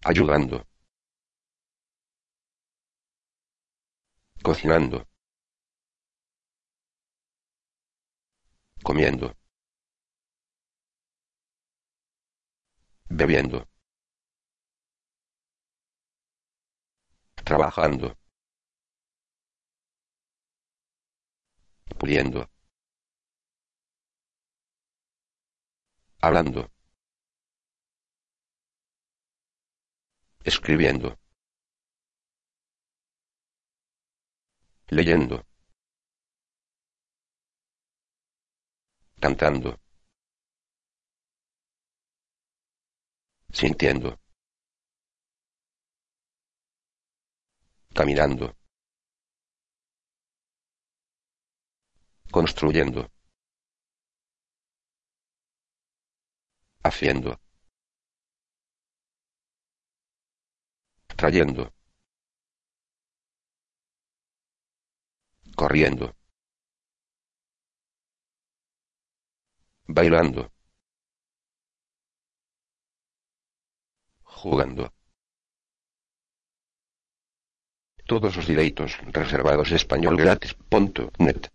ayudando, cocinando, comiendo, bebiendo, trabajando, puliendo, hablando, escribiendo, leyendo, cantando, sintiendo, caminando, construyendo, haciendo, trayendo, corriendo, bailando, jugando. Todos los direitos reservados españolgratis.net.